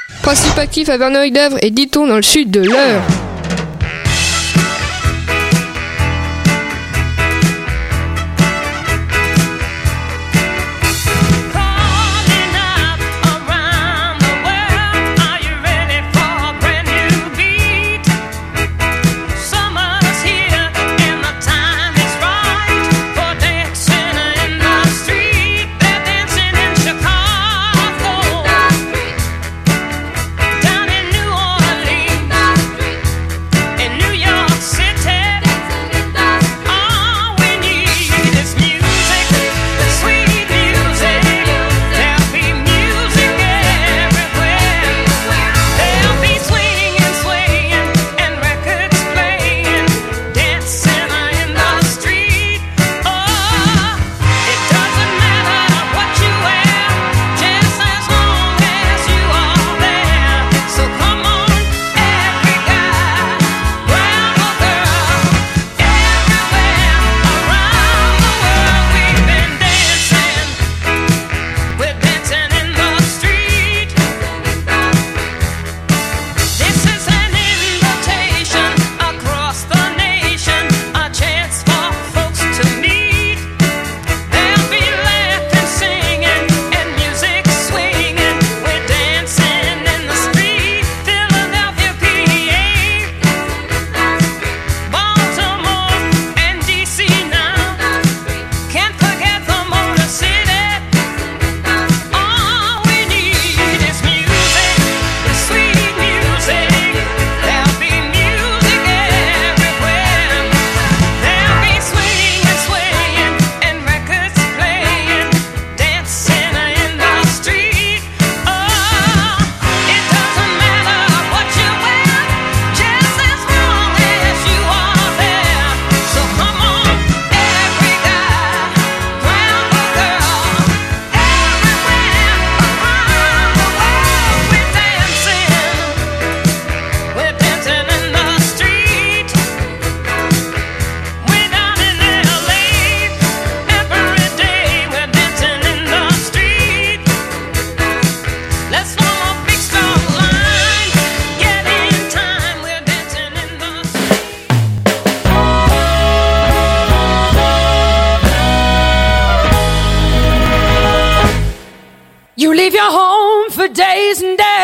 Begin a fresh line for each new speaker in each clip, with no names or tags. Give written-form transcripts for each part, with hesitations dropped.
Principe actif à Verneuil-d'Avre et Diton dans le sud de l'Eure.
You leave your home for days and days,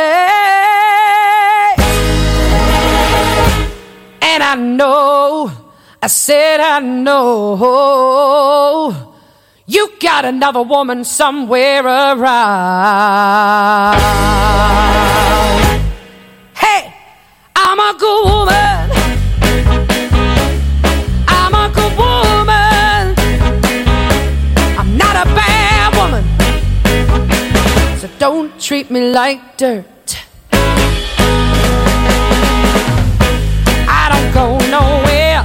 and I know, I said I know, you got another woman somewhere around. Hey, I'm a good woman, I'm a good woman, I'm not a bad woman, so don't treat me like dirt. I don't go nowhere,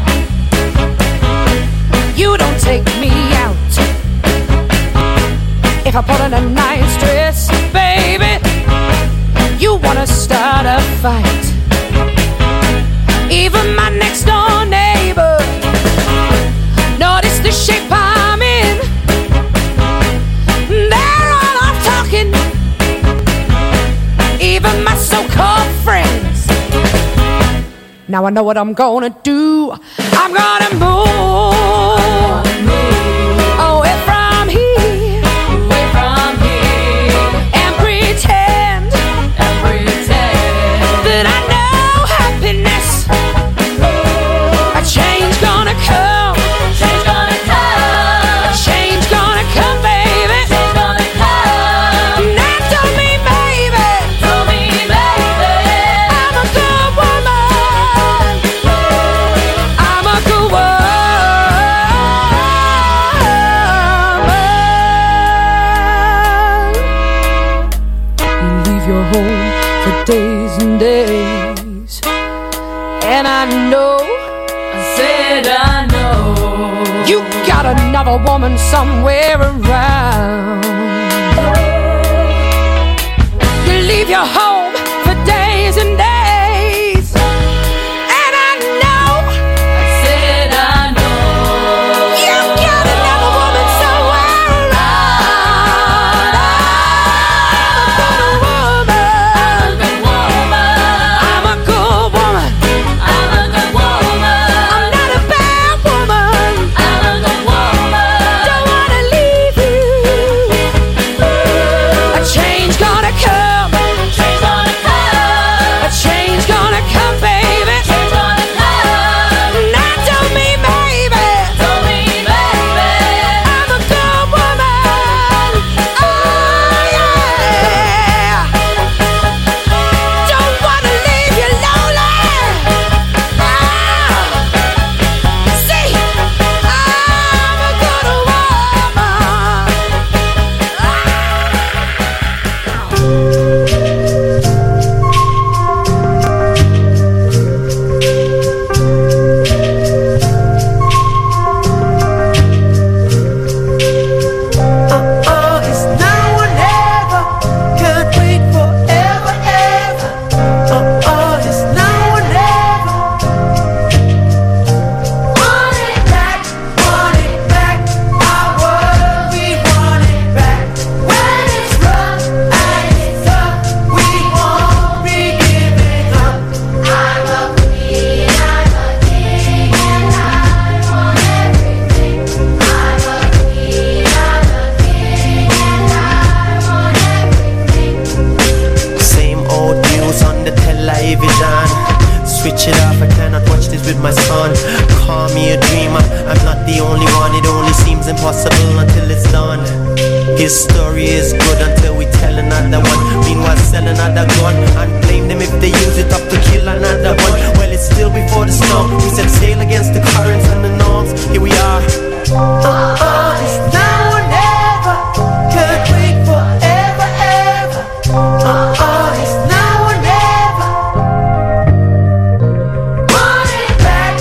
you don't take me out. If I put on a nice dress, baby, you wanna start a fight. Even my next door neighbor noticed the shape I'm in. They're all off talking, even my so-called friends. Now I know what I'm gonna do. I'm gonna move away from here, and pretend that I know happiness. A change gonna come, a change gonna come, baby. Now tell me, baby, I'm a good woman, I'm a good woman. You leave your home for days and days, and I know, I said I know, you got another woman somewhere around. You leave your home for days and days, and I know, I said I know, you got another woman somewhere around. I'm a good woman,
switch it off, I cannot watch this with my son. Call me a dreamer, I'm not the only one. It only seems impossible until it's done. His story is good until we tell another one. Meanwhile sell another gun and blame them if they use it up to kill another one. Well, it's still before the storm. We set sail against the currents and the norms. Here we are. It's now or never. Can't wait forever, ever. It's now or never. Want it back,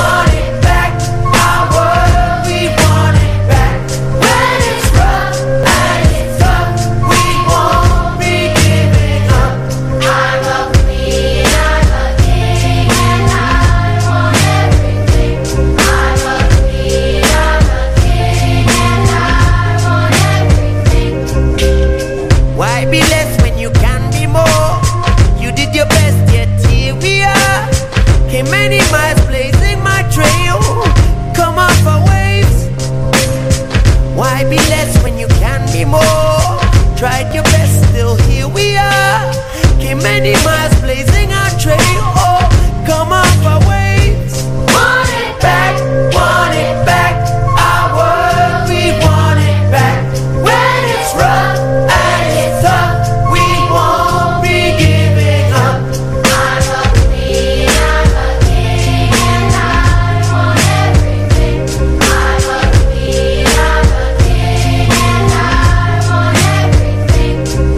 our world, we want it back. When it's rough and it's tough, we won't be giving up. I'm a queen, I'm a king, and I want everything. I'm a queen, I'm a king, and I want everything. Why be less when you can be more? You did your best, yet here we are. Came many miles blazing my trail. Come off our waves. Why be less when you can be more? Tried your best, still here we are. Came many miles blazing our trail. Oh, come off our waves. Want it back, our world, we want it back. When it's rough and it's tough, we won't be giving up. I'm a queen, I'm a king, and I want everything. I'm a queen, I'm a king, and I want everything.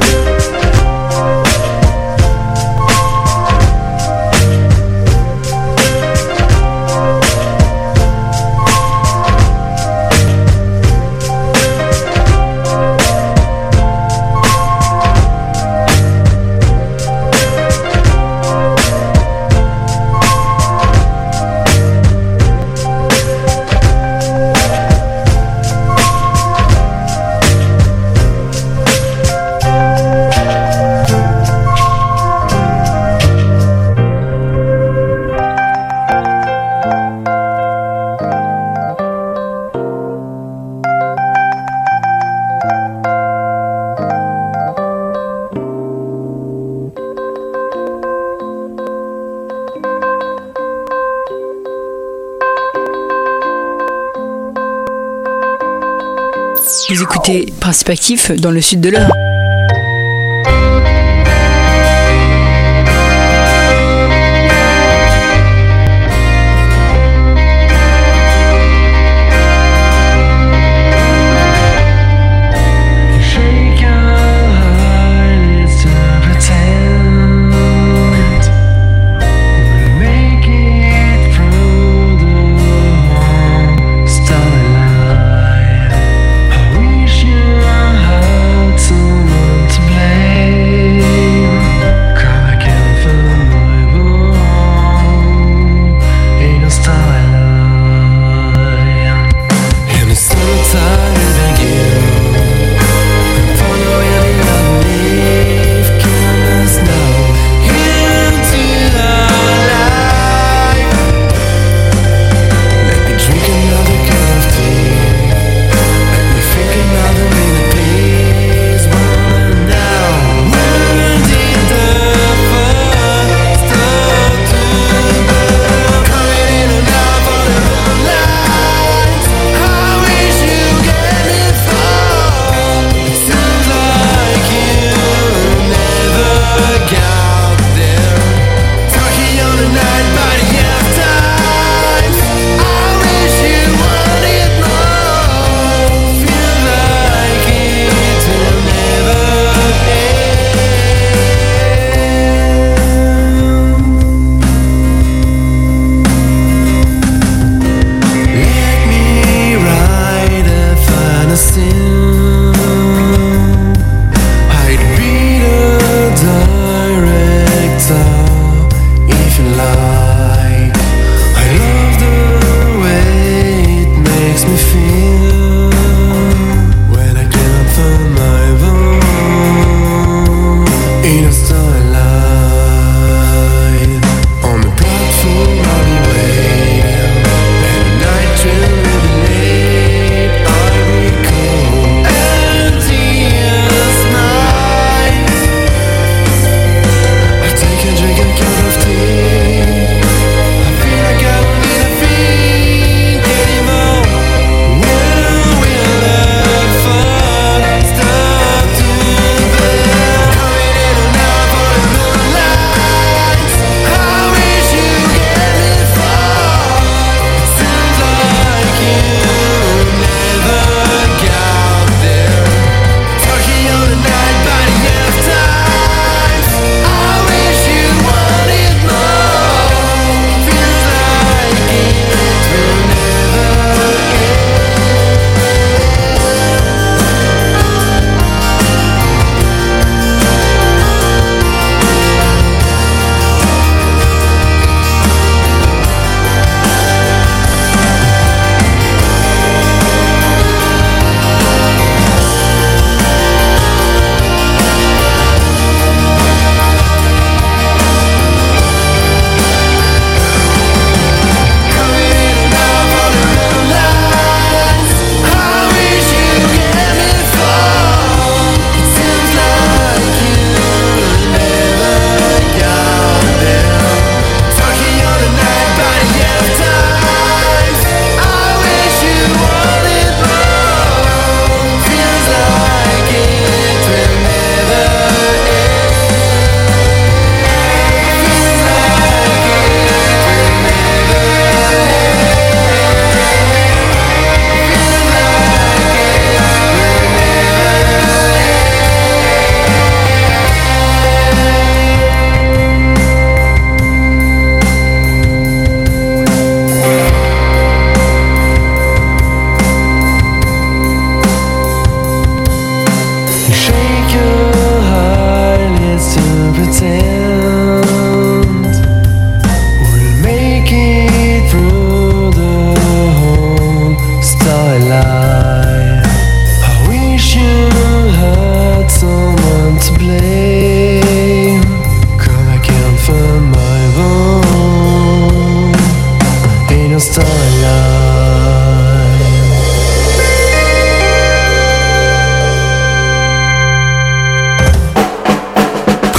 Vous écoutez Perspective dans le sud de l'Eure.
Wish your heart to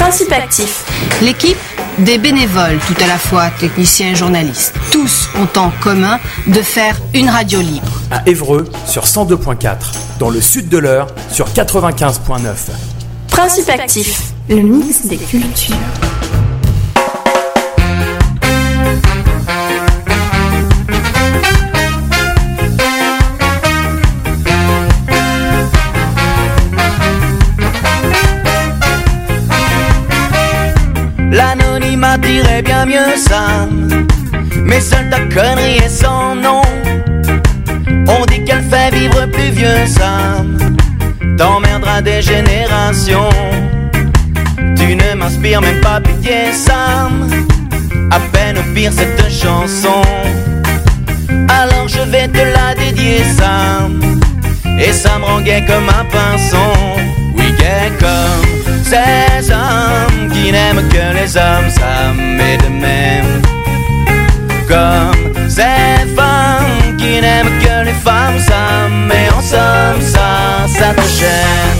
Principe actif.
L'équipe, des bénévoles, tout à la fois techniciens et journalistes. Tous ont en commun de faire une radio libre.
À Évreux sur 102.4, dans le sud de l'Eure sur 95.9.
Principe actif, le mix des cultures.
L'anonymat dirait bien mieux ça, mais seule ta connerie est sans nom. On dit qu'elle fait vivre plus vieux Sam, t'emmerderas des générations. Tu ne m'inspires même pas pitié Sam, à peine au pire cette chanson. Alors je vais te la dédier Sam, et ça me rend gai comme un pinson. Oui gai comme ces hommes qui n'aiment que les hommes, ça m'est de même. Comme ces femmes qui n'aiment que les femmes, ça m'est en somme, ça te gêne.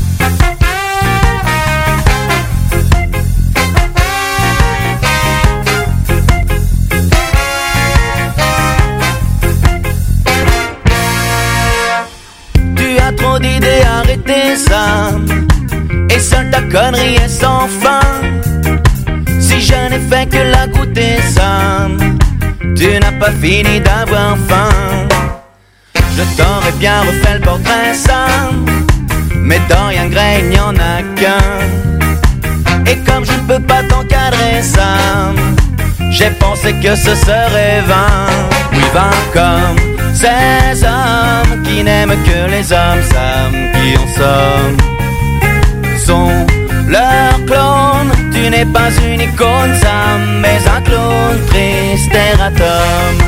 Tu as trop d'idées, arrêtez ça. Et seule ta connerie est sans fin. Si je n'ai fait que la goûter ça, tu n'as pas fini d'avoir faim. Je t'aurais bien refait le portrait Sam, mais dans rien gré il n'y en a qu'un. Et comme je ne peux pas t'encadrer Sam, j'ai pensé que ce serait vain. Oui vain comme ces hommes qui n'aiment que les hommes Sam, qui en somme sont leur clone. Tu n'es pas une icône Sam, mais un clone triste erratum.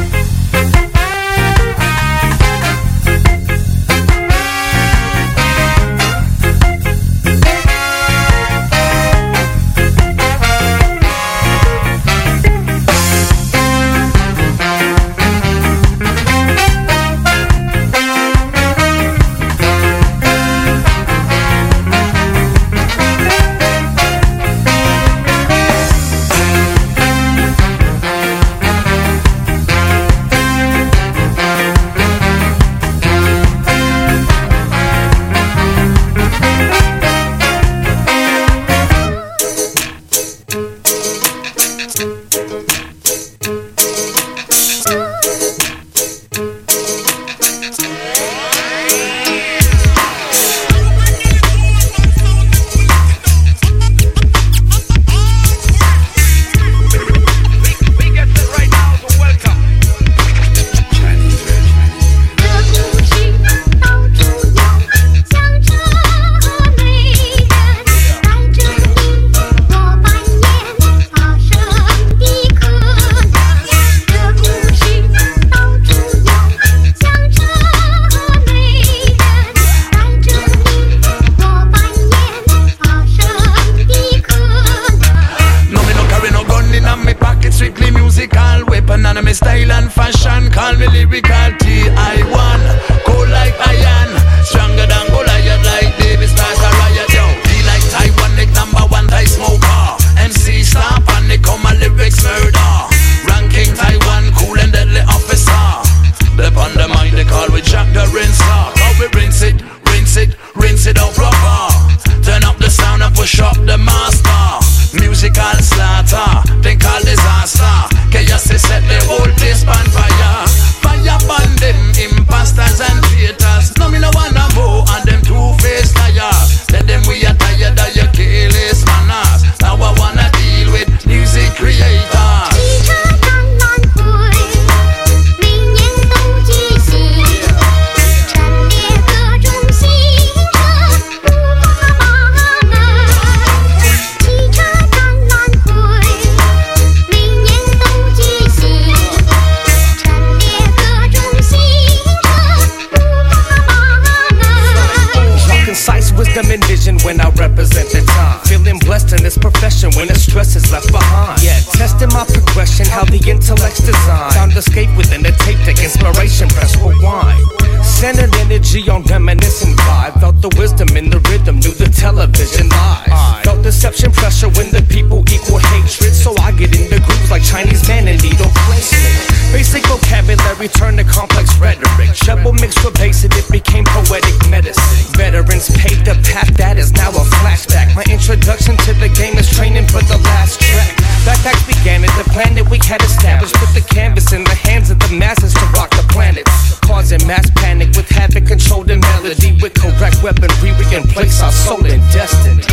Centered energy on reminiscent vibe. Felt the wisdom in the rhythm, knew the television lies. Felt deception pressure when the people equal hatred. So I get into grooves like Chinese man and needle placement. Basic vocabulary turned to complex rhetoric. Treble mixed with bass and it became poetic medicine. Veterans paved the path that is now a flashback. My introduction to the game is training for the last track. Backpacks began at the planet we had established. Put the canvas in the hands of the masses to rock the planet. Causing mass panic with havoc, controlled and melody. With correct weaponry we can place our soul in destiny.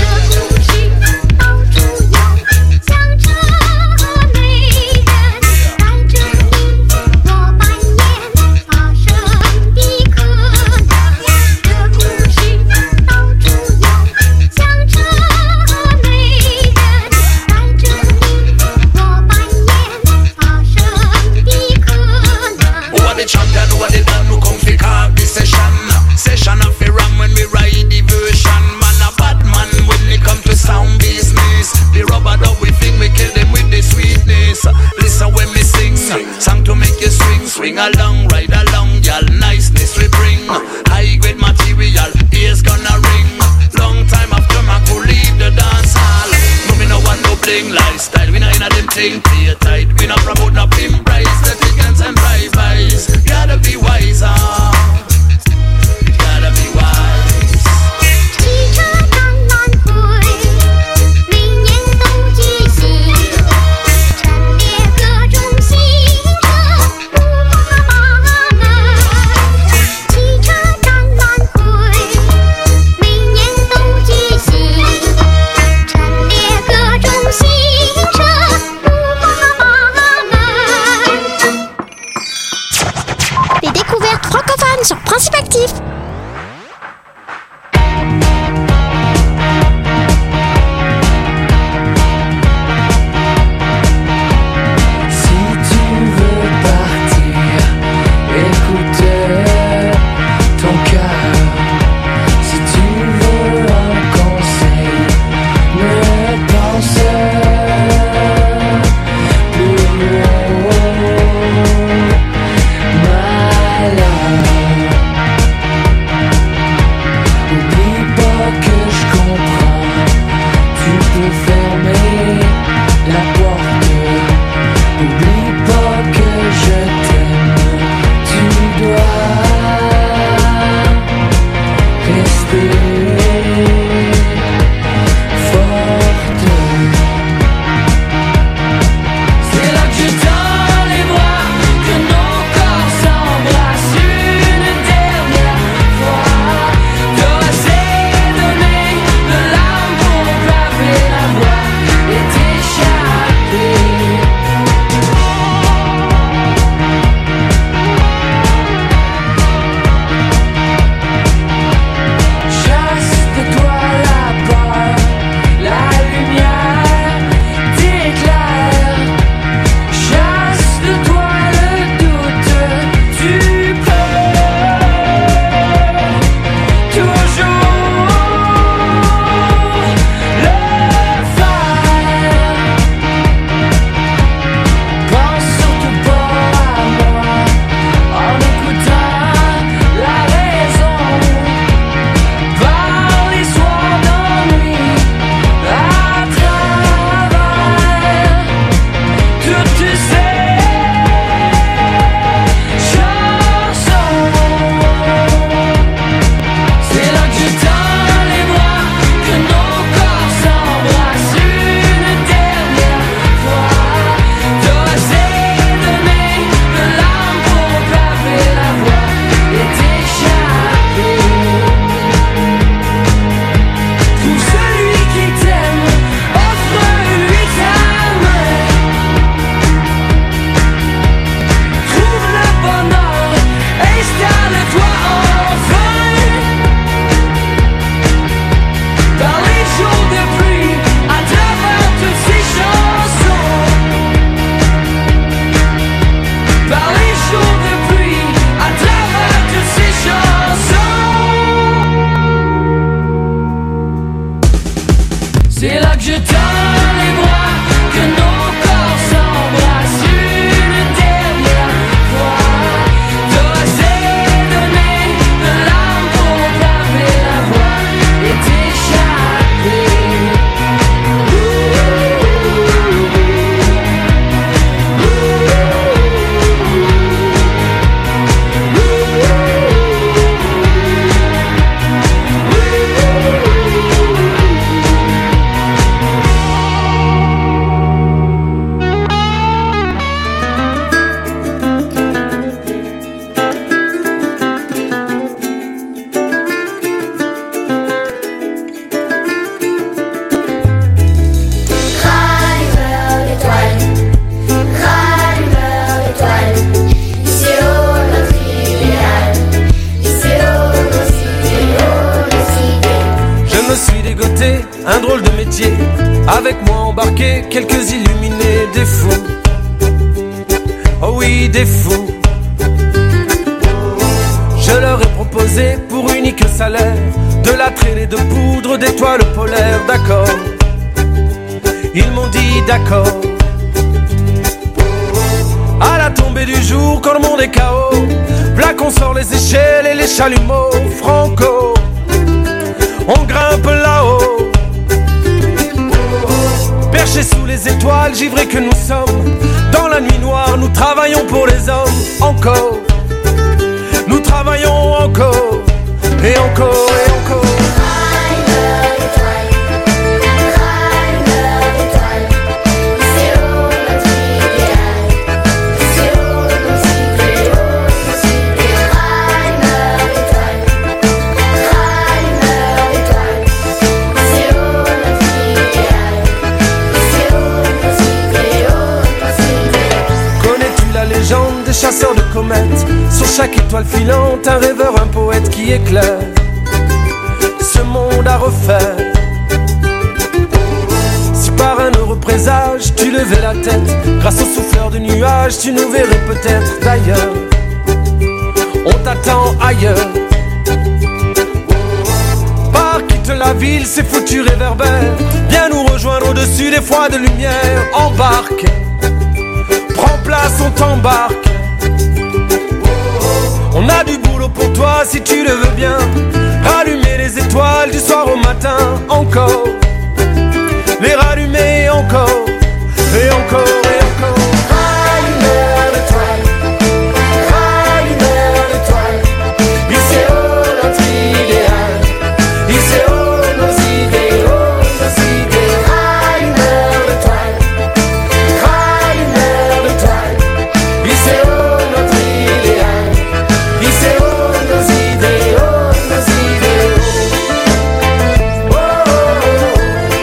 Session of a ram when we ride the version. Man a bad man when it come to sound business. The rubber dub we fling, we kill them with the sweetness. Listen when me sing, song to make you swing. Swing along, ride along, y'all niceness we bring. High grade material, ears gonna ring. Long time after my could leave the dance hall. No me no want no bling lifestyle, we not in a them thing. Play tight, we not promote no pimp price. The tickets and drive-bys, gotta be wiser.
trouvé quelques illuminés, des fous. Oh oui, des fous. Je leur ai proposé pour unique salaire de la traînée de poudre d'étoiles polaires, d'accord. Ils m'ont dit d'accord. À la tombée du jour, quand le monde est KO, là qu'on sort les échelles et les chalumeaux. Franco, on grimpe là-haut. Perchés sous les étoiles, givrés que nous sommes. Dans la nuit noire, nous travaillons pour les hommes. Encore, nous travaillons encore. Et encore, et encore. Des chasseurs de comètes, sur chaque étoile filante, un rêveur, un poète qui éclaire ce monde à refaire. Si par un heureux présage tu levais la tête, grâce au souffleur de nuages, tu nous verrais peut-être d'ailleurs. On t'attend ailleurs. Pars, quitte la ville, ces foutus réverbères. Viens nous rejoindre au-dessus des froides lumières. Embarque, prends place, on t'embarque. On a du boulot pour toi si tu le veux bien. Rallumer les étoiles du soir au matin. Encore, les rallumer encore. Et encore, et encore. Rallumeur d'étoiles, rallumeur d'étoiles. Il sait où notre idéal, il sait où nos idées, nos idées. Rallumeur d'étoiles, rallumeur d'étoiles. Il sait où notre idéal, il sait où nos idées, nos idées. Oh, oh, oh.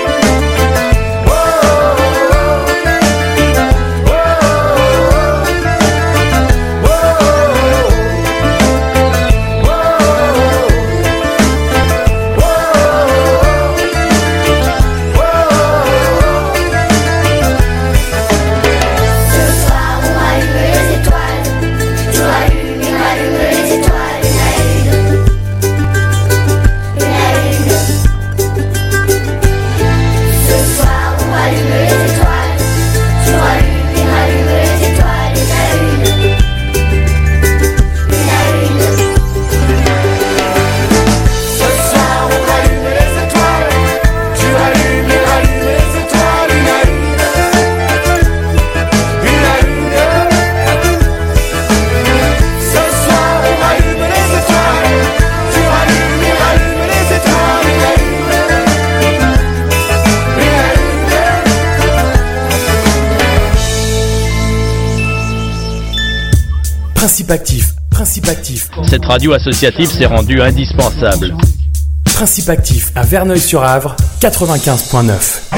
Principe actif.
Cette radio associative s'est rendue indispensable.
Principe actif à Verneuil-sur-Avre, 95.9.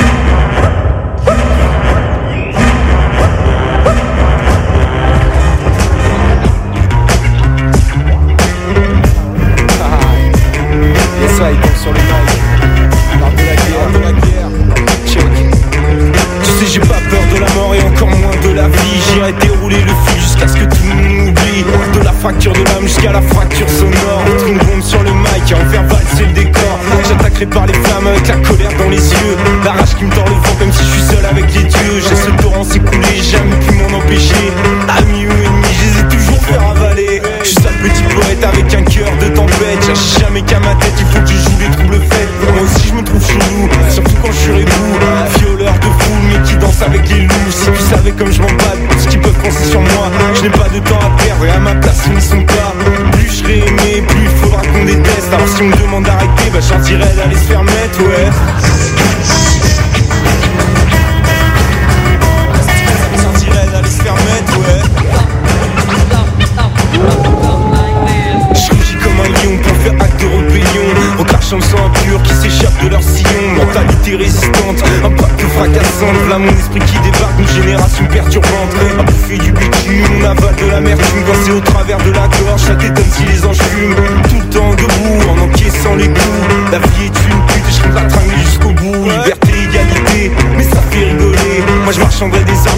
Sur le mic, l'art de la guerre, check. Tu sais j'ai pas peur de la mort et encore moins de la vie. J'irai dérouler le fil jusqu'à ce que tout le monde oublie. De la fracture de l'âme jusqu'à la fracture sonore. Entre une bombe sur le mic et en faire valser le décor. J'attaquerai par les flammes avec la colère dans les yeux. La rage qui me tord le vent comme si je suis seul avec les dieux. J'ai ce torrent s'écouler, j'ai jamais pu m'en empêcher. Amis ou ennemis, je les ai toujours fait ravaler. Je suis ça le petit poète avec un cœur de tempête. Cherche jamais qu'à ma tête, il faut que je joue les troubles faits. Moi aussi je me trouve chelou, surtout quand je suis rebou. Violeur de foule mais qui danse avec les loups. Si tu savais comme je m'emballe, ce qu'ils peuvent penser sur moi. Je n'ai pas de temps à perdre et à ma place ils n'y sont pas. Plus je serai aimé, plus il faudra qu'on déteste. Alors si on me demande d'arrêter, bah j'en dirais d'aller se faire mettre, ouais. J'en dirais d'aller se faire mettre, ouais. Je rugis comme un lion pour faire acte de rébellion. En crachant le sang impur qui s'échappe de leur sillon. Mentalité résistante, un pacte fracassant. Là mon esprit qui débarque, une génération perturbante. À bouffer du bitume, on avale de l'amertume. Coincé au travers de la gorge, ça t'étonne si les anges fument. Tout le temps debout, en encaissant les coups. La vie est une pute et je compte la tringuer jusqu'au bout. Liberté, égalité, mais ça fait rigoler. moi je marchanderai des armes